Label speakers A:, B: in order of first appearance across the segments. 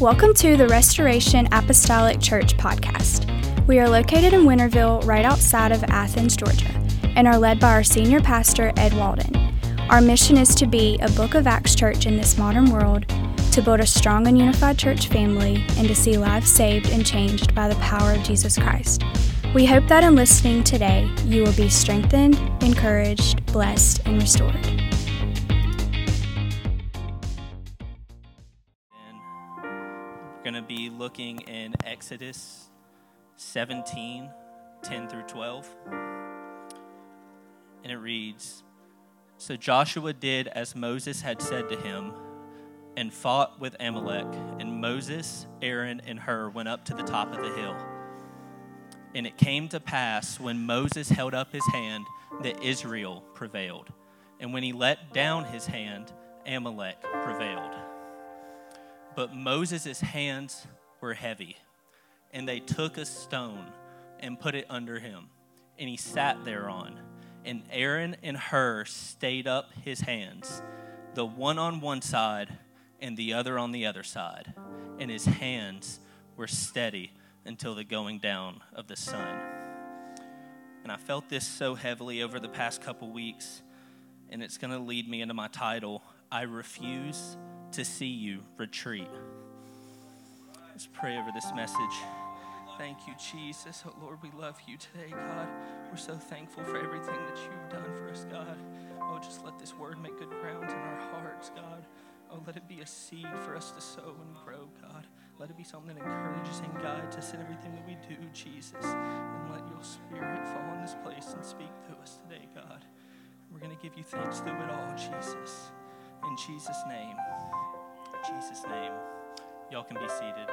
A: Welcome to the Restoration Apostolic Church podcast. We are located in Winterville, right outside of Athens, Georgia, and are led by our senior pastor, Ed Walden. Our mission is to be a Book of Acts church in this modern world, to build a strong and unified church family, and to see lives saved and changed by the power of Jesus Christ. We hope that in listening today, you will be strengthened, encouraged, blessed, and restored.
B: We're going to be looking in Exodus 17, 10 through 12. And it reads, "So Joshua did as Moses had said to him and fought with Amalek. And Moses, Aaron, and Hur went up to the top of the hill. And it came to pass when Moses held up his hand that Israel prevailed. And when he let down his hand, Amalek prevailed. But Moses' hands were heavy, and they took a stone and put it under him, and he sat thereon. And Aaron and Hur stayed up his hands, the one on one side and the other on the other side, and his hands were steady until the going down of the sun." And I felt this so heavily over the past couple weeks, and it's going to lead me into my title, I Refuse to See You Retreat. Let's pray over this message. Thank you, Jesus. Oh, Lord, we love you today, God. We're so thankful for everything that you've done for us, God. Oh, just let this word make good ground in our hearts, God. Oh, let it be a seed for us to sow and grow, God. Let it be something that encourages and guides us in everything that we do, Jesus. And let your spirit fall in this place and speak to us today, God. We're going to give you thanks through it all, Jesus. In Jesus' name. In Jesus' name. Y'all can be seated.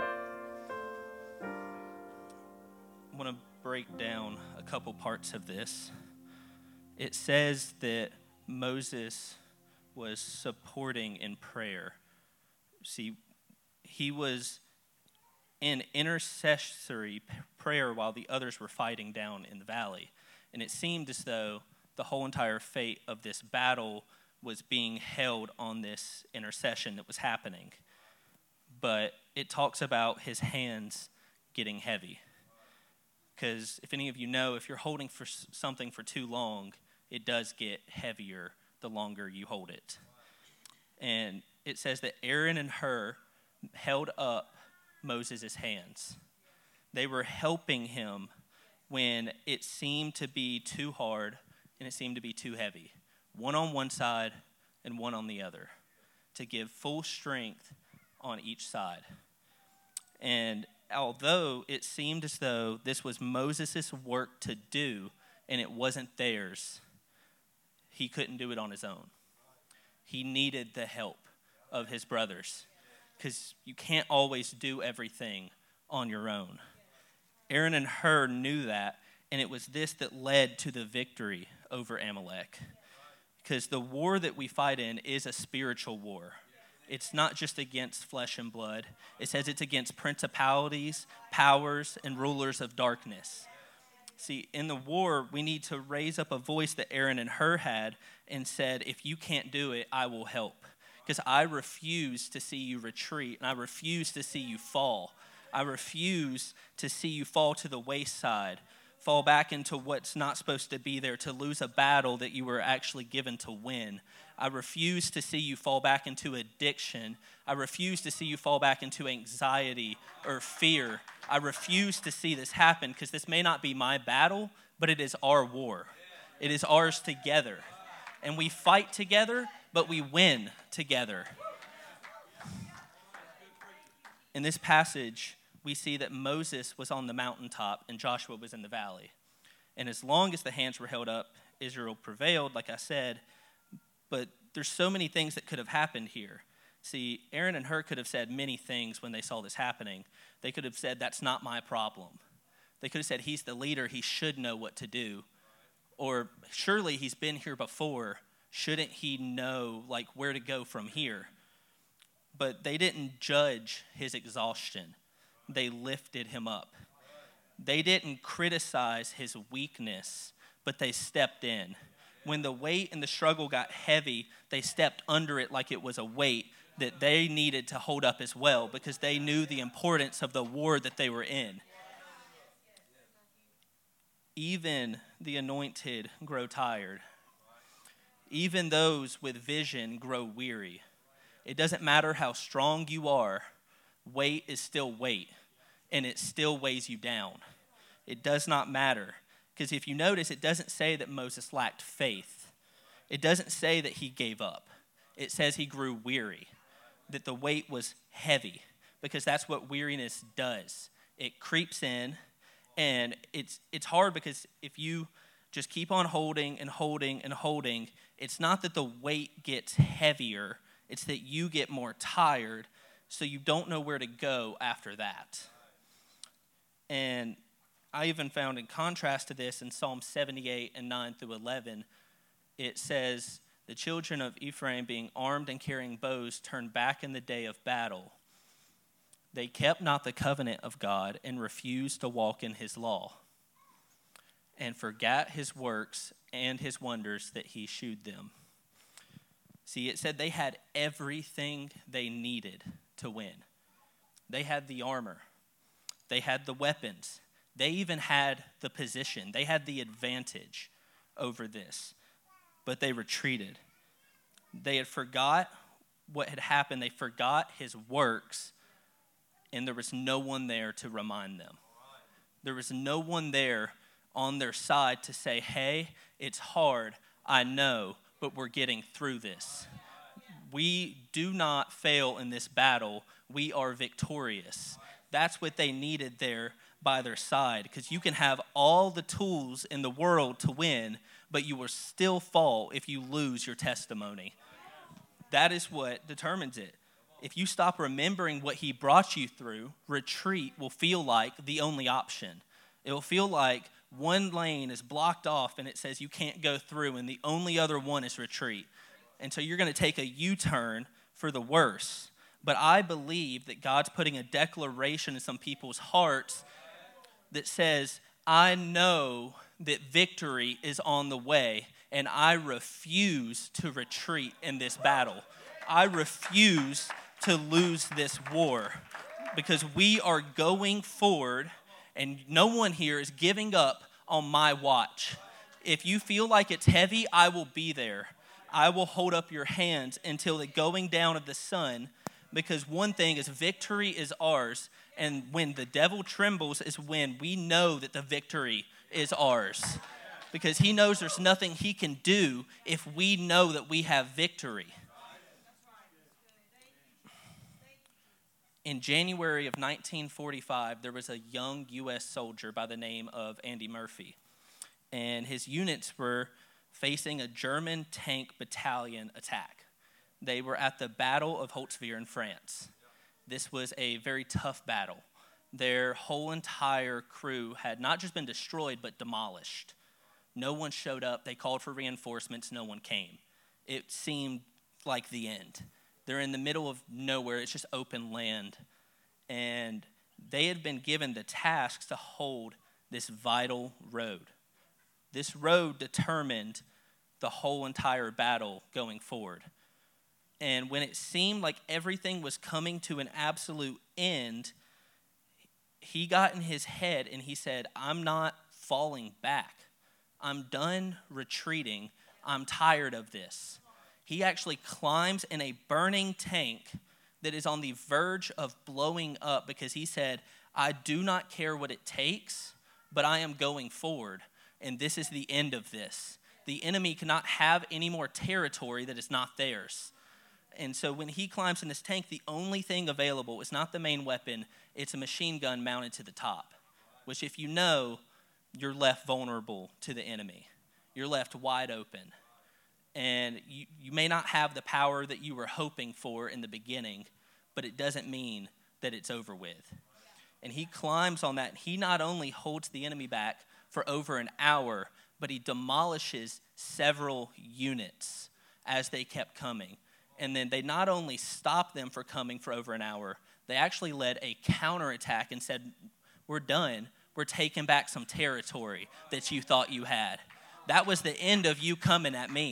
B: I want to break down a couple parts of this. It says that Moses was supporting in prayer. See, he was in intercessory prayer while the others were fighting down in the valley. And it seemed as though the whole entire fate of this battle was being held on this intercession that was happening. But it talks about his hands getting heavy. Because if any of you know, if you're holding for something for too long, it does get heavier the longer you hold it. And it says that Aaron and Hur held up Moses' hands. They were helping him when it seemed to be too hard and it seemed to be too heavy. One on one side and one on the other, to give full strength on each side. And although it seemed as though this was Moses' work to do and it wasn't theirs, he couldn't do it on his own. He needed the help of his brothers, because you can't always do everything on your own. Aaron and Hur knew that, and it was this that led to the victory over Amalek. Because the war that we fight in is a spiritual war. It's not just against flesh and blood. It says it's against principalities, powers, and rulers of darkness. See, in the war, we need to raise up a voice that Aaron and Hur had and said, if you can't do it, I will help. Because I refuse to see you retreat, and I refuse to see you fall. I refuse to see you fall to the wayside, fall back into what's not supposed to be there, to lose a battle that you were actually given to win. I refuse to see you fall back into addiction. I refuse to see you fall back into anxiety or fear. I refuse to see this happen, because this may not be my battle, but it is our war. It is ours together. And we fight together, but we win together. In this passage, we see that Moses was on the mountaintop and Joshua was in the valley. And as long as the hands were held up, Israel prevailed, like I said. But there's so many things that could have happened here. See, Aaron and Hur could have said many things when they saw this happening. They could have said, that's not my problem. They could have said, he's the leader, he should know what to do. Or surely he's been here before. Shouldn't he know where to go from here? But they didn't judge his exhaustion. They lifted him up. They didn't criticize his weakness, but they stepped in. When the weight and the struggle got heavy, they stepped under it like it was a weight that they needed to hold up as well, because they knew the importance of the war that they were in. Even the anointed grow tired. Even those with vision grow weary. It doesn't matter how strong you are, weight is still weight, and it still weighs you down. It does not matter, because if you notice, it doesn't say that Moses lacked faith. It doesn't say that he gave up. It says he grew weary, that the weight was heavy, because that's what weariness does. It creeps in, and it's hard, because if you just keep on holding and holding and holding, it's not that the weight gets heavier, it's that you get more tired, so you don't know where to go after that. And I even found, in contrast to this, in Psalm 78 and 9 through 11, it says, the children of Ephraim, being armed and carrying bows, turned back in the day of battle. They kept not the covenant of God and refused to walk in his law, and forgot his works and his wonders that he shewed them. See, it said they had everything they needed to win. They had the armor. They had the weapons. They even had the position. They had the advantage over this. But they retreated. They had forgot what had happened. They forgot his works, and there was no one there to remind them. There was no one there on their side to say, hey, it's hard, I know, but we're getting through this. We do not fail in this battle. We are victorious. That's what they needed there by their side, because you can have all the tools in the world to win, but you will still fall if you lose your testimony. That is what determines it. If you stop remembering what he brought you through, retreat will feel like the only option. It will feel like one lane is blocked off and it says you can't go through, and the only other one is retreat. And so you're going to take a U-turn for the worse. But I believe that God's putting a declaration in some people's hearts that says, I know that victory is on the way, and I refuse to retreat in this battle. I refuse to lose this war, because we are going forward, and no one here is giving up on my watch. If you feel like it's heavy, I will be there. I will hold up your hands until the going down of the sun, because one thing is, victory is ours, and when the devil trembles is when we know that the victory is ours, because he knows there's nothing he can do if we know that we have victory. In January of 1945, there was a young U.S. soldier by the name of Andy Murphy, and his units were facing a German tank battalion attack. They were at the Battle of Holtzwihr in France. This was a very tough battle. Their whole entire crew had not just been destroyed, but demolished. No one showed up. They called for reinforcements. No one came. It seemed like the end. They're in the middle of nowhere. It's just open land. And they had been given the task to hold this vital road. This road determined the whole entire battle going forward. And when it seemed like everything was coming to an absolute end, he got in his head and he said, I'm not falling back. I'm done retreating. I'm tired of this. He actually climbs in a burning tank that is on the verge of blowing up, because he said, I do not care what it takes, but I am going forward. And this is the end of this. The enemy cannot have any more territory that is not theirs. And so when he climbs in this tank, the only thing available is not the main weapon, it's a machine gun mounted to the top, which, if you know, you're left vulnerable to the enemy. You're left wide open. And you may not have the power that you were hoping for in the beginning, but it doesn't mean that it's over with. And he climbs on that, and he not only holds the enemy back for over an hour, but he demolishes several units as they kept coming. And then they not only stopped them from coming for over an hour, they actually led a counterattack and said, we're done. We're taking back some territory that you thought you had. That was the end of you coming at me.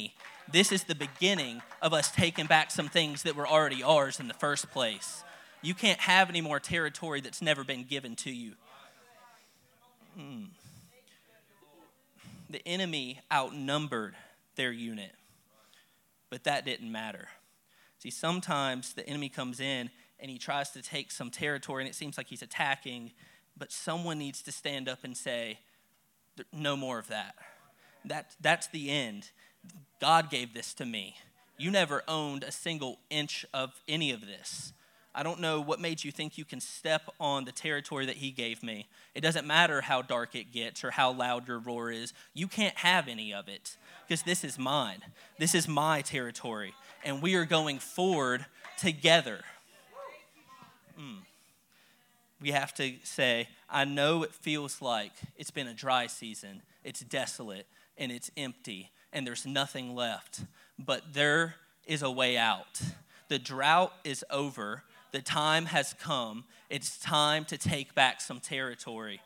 B: This is the beginning of us taking back some things that were already ours in the first place. You can't have any more territory that's never been given to you. The enemy outnumbered their unit, but that didn't matter. See, sometimes the enemy comes in and he tries to take some territory and it seems like he's attacking, but someone needs to stand up and say, no more of that. That's the end. God gave this to me. You never owned a single inch of any of this. I don't know what made you think you can step on the territory that he gave me. It doesn't matter how dark it gets or how loud your roar is. You can't have any of it because this is mine. This is my territory, and we are going forward together. We have to say, I know it feels like it's been a dry season. It's desolate, and it's empty, and there's nothing left. But there is a way out. The drought is over. The time has come. It's time to take back some territory.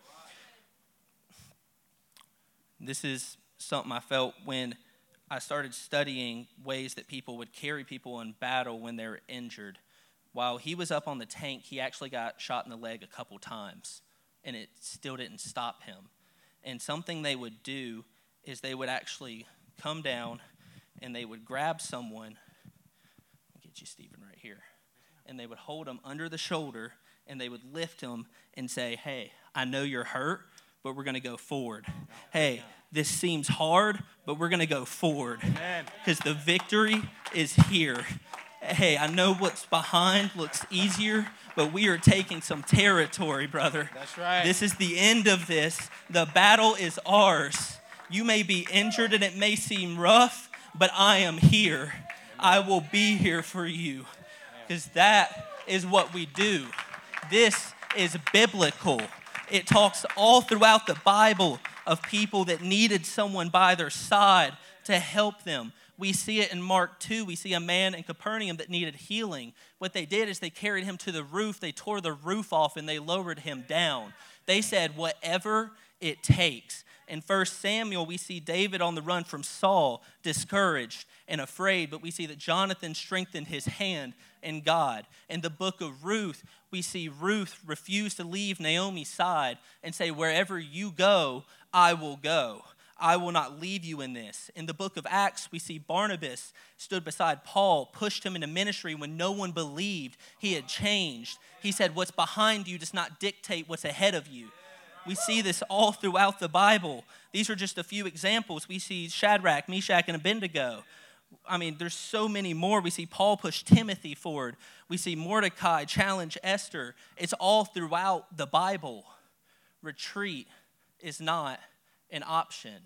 B: This is something I felt when I started studying ways that people would carry people in battle when they're injured. While he was up on the tank, he actually got shot in the leg a couple times, and it still didn't stop him. And something they would do is they would actually come down and they would grab someone. I'll get you, Stephen, right here. And they would hold him under the shoulder, and they would lift him and say, hey, I know you're hurt, but we're going to go forward. Hey, this seems hard, but we're going to go forward because the victory is here. Hey, I know what's behind looks easier, but we are taking some territory, brother.
C: That's right.
B: This is the end of this. The battle is ours. You may be injured and it may seem rough, but I am here. I will be here for you because that is what we do. This is biblical. It talks all throughout the Bible of people that needed someone by their side to help them. We see it in Mark 2. We see a man in Capernaum that needed healing. What they did is they carried him to the roof. They tore the roof off and they lowered him down. They said, whatever it takes. In 1 Samuel, we see David on the run from Saul, discouraged and afraid, but we see that Jonathan strengthened his hand in God. In the book of Ruth, we see Ruth refuse to leave Naomi's side and say, wherever you go, I will go. I will not leave you in this. In the book of Acts, we see Barnabas stood beside Paul, pushed him into ministry when no one believed he had changed. He said, what's behind you does not dictate what's ahead of you. We see this all throughout the Bible. These are just a few examples. We see Shadrach, Meshach, and Abednego. I mean, there's so many more. We see Paul push Timothy forward. We see Mordecai challenge Esther. It's all throughout the Bible. Retreat is not an option.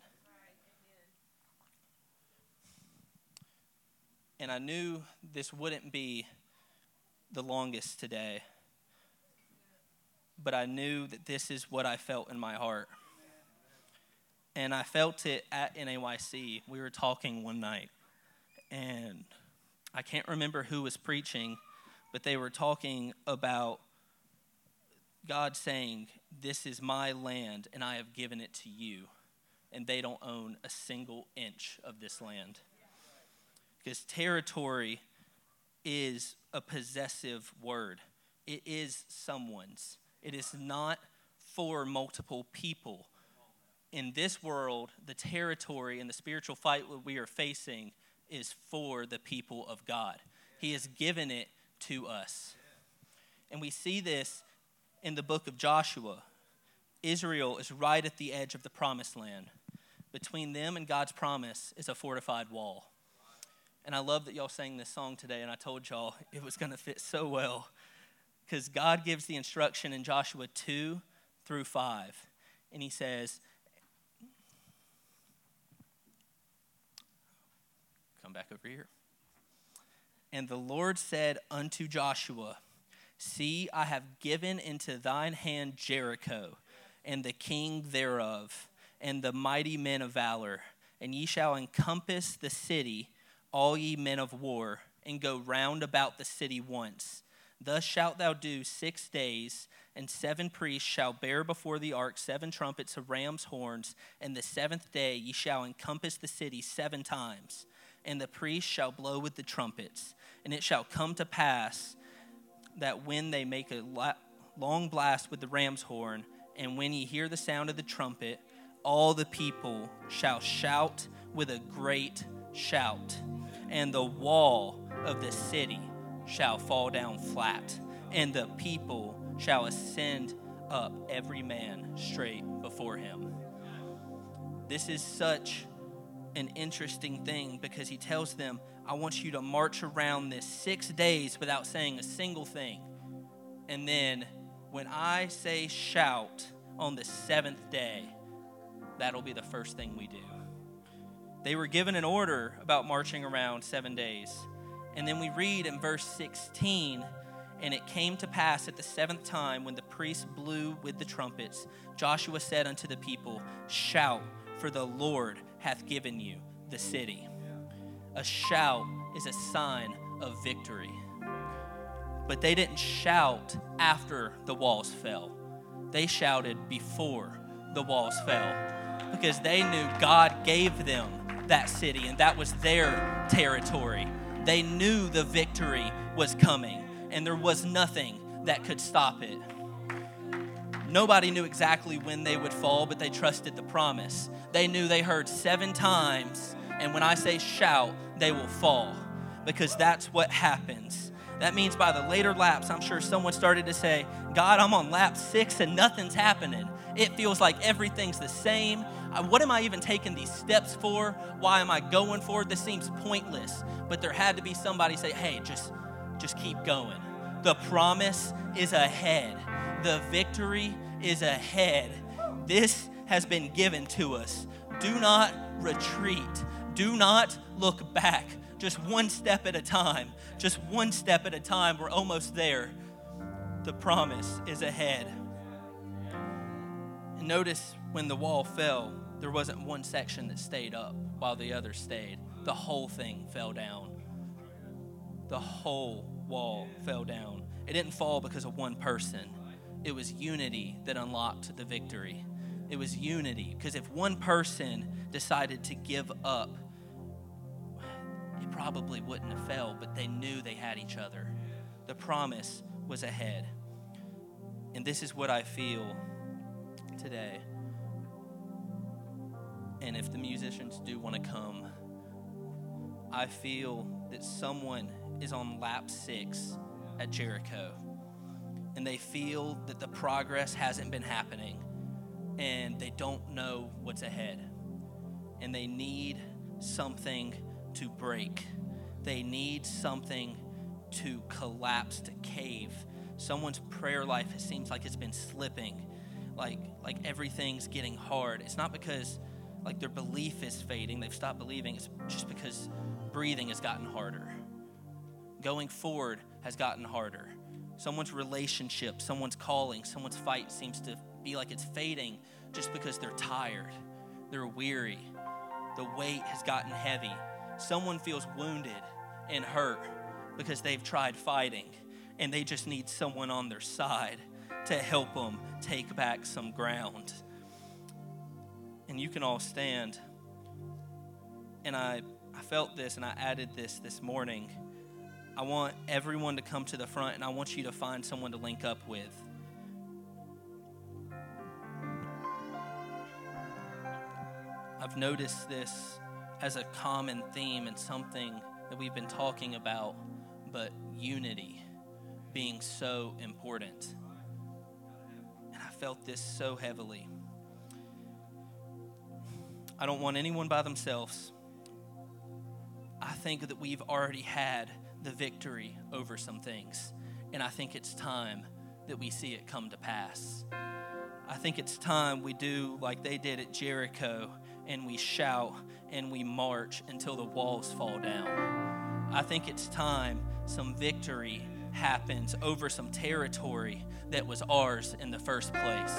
B: And I knew this wouldn't be the longest today, but I knew that this is what I felt in my heart. And I felt it at NAYC. We were talking one night, and I can't remember who was preaching, but they were talking about God saying, this is my land, and I have given it to you. And they don't own a single inch of this land. Because territory is a possessive word. It is someone's. It is not for multiple people. In this world, the territory and the spiritual fight that we are facing is for the people of God. He has given it to us. And we see this in the book of Joshua. Israel is right at the edge of the promised land. Between them and God's promise is a fortified wall. And I love that y'all sang this song today, and I told y'all it was going to fit so well because God gives the instruction in Joshua 2 through 5. And he says, come back over here. And the Lord said unto Joshua, see, I have given into thine hand Jericho, and the king thereof, and the mighty men of valor. And ye shall encompass the city, all ye men of war, and go round about the city once. Thus shalt thou do 6 days, and 7 priests shall bear before the ark 7 trumpets of ram's horns. And the 7th day ye shall encompass the city 7 times. and the priests shall blow with the trumpets. And it shall come to pass that when they make a long blast with the ram's horn, and when ye hear the sound of the trumpet, all the people shall shout with a great shout, and the wall of the city shall fall down flat, and the people shall ascend up every man straight before him. This is such an interesting thing because he tells them, I want you to march around this 6 days without saying a single thing. And then when I say shout on the 7th day, that'll be the first thing we do. They were given an order about marching around 7 days. And then we read in verse 16, and it came to pass at the 7th time when the priests blew with the trumpets, Joshua said unto the people, shout, for the Lord hath given you the city. A shout is a sign of victory. But they didn't shout after the walls fell. They shouted before the walls fell because they knew God gave them that city and that was their territory. They knew the victory was coming and there was nothing that could stop it. Nobody knew exactly when they would fall, but they trusted the promise. They knew they heard 7 times, and when I say shout, they will fall because that's what happens. That means by the later laps, I'm sure someone started to say, God, I'm on lap 6 and nothing's happening. It feels like everything's the same. What am I even taking these steps for? Why am I going forward? This seems pointless. But there had to be somebody say, hey, just keep going. The promise is ahead. The victory is ahead. This has been given to us. Do not retreat. Do not look back. Just one step at a time. Just one step at a time. We're almost there. The promise is ahead. And notice when the wall fell, there wasn't one section that stayed up while the other stayed. The whole thing fell down. The whole wall fell down. It didn't fall because of one person. It was unity that unlocked the victory. It was unity. Because if one person decided to give up, it probably wouldn't have fell, but they knew they had each other. The promise was ahead. And this is what I feel today. And if the musicians do want to come, I feel that someone is on lap 6 at Jericho. And they feel that the progress hasn't been happening. And they don't know what's ahead. And they need something to break. They need something to collapse, to cave. Someone's prayer life seems like it's been slipping. Like everything's getting hard. It's not because like their belief is fading. They've stopped believing. It's just because breathing has gotten harder. Going forward has gotten harder. Someone's relationship, someone's calling, someone's fight seems to be like it's fading just because they're tired. They're weary. The weight has gotten heavy. Someone feels wounded and hurt because they've tried fighting and they just need someone on their side to help them take back some ground. And you can all stand. And I felt this and I added this morning. I want everyone to come to the front and I want you to find someone to link up with. I've noticed this as a common theme and something that we've been talking about, but unity being so important. And I felt this so heavily. I don't want anyone by themselves. I think that we've already had the victory over some things, and I think it's time that we see it come to pass. I think it's time we do like they did at Jericho, and we shout and we march until the walls fall down. I think it's time some victory happens over some territory that was ours in the first place.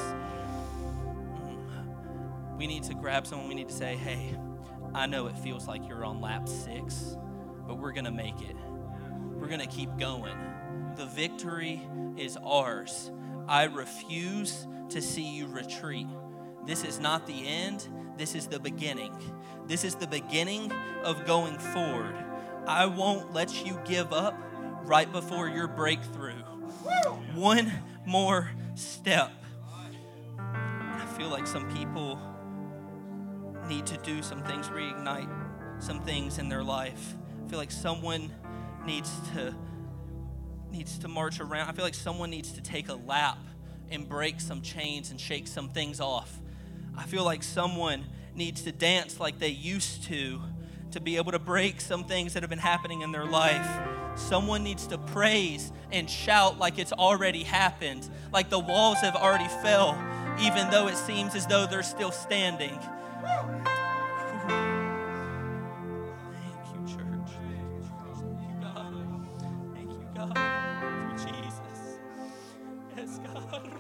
B: We need to grab someone. We need to say, hey, I know it feels like you're on lap 6, but we're going to make it. We're going to keep going. The victory is ours. I refuse to see you retreat. This is not the end. this is the beginning. This is the beginning of going forward. I won't let you give up right before your breakthrough. One more step. I feel like some people need to do some things, reignite some things in their life. I feel like someone needs to march around. I feel like someone needs to take a lap and break some chains and shake some things off. I feel like someone needs to dance like they used to be able to break some things that have been happening in their life. Someone needs to praise and shout like it's already happened, like the walls have already fell, even though it seems as though they're still standing. Thank you, church. Thank you, God. Thank you, God. Thank you, Jesus. Yes, God.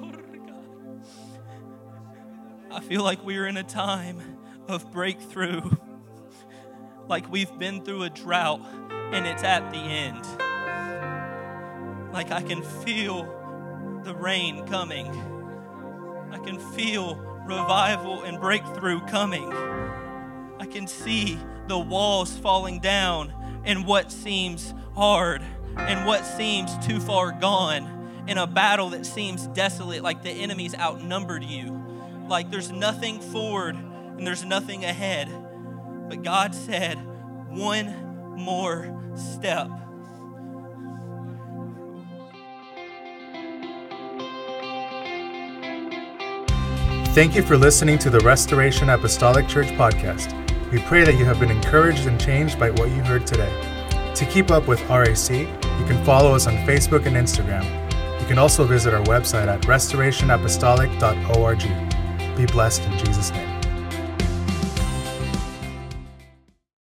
B: I feel like we're in a time of breakthrough, like we've been through a drought and it's at the end. Like I can feel the rain coming. I can feel revival and breakthrough coming. I can see the walls falling down and what seems hard and what seems too far gone in a battle that seems desolate, like the enemy's outnumbered you. Like there's nothing forward and there's nothing ahead. But God said, one more step.
C: Thank you for listening to the Restoration Apostolic Church podcast. We pray that you have been encouraged and changed by what you heard today. To keep up with RAC, you can follow us on Facebook and Instagram. You can also visit our website at restorationapostolic.org. Be blessed in Jesus' name.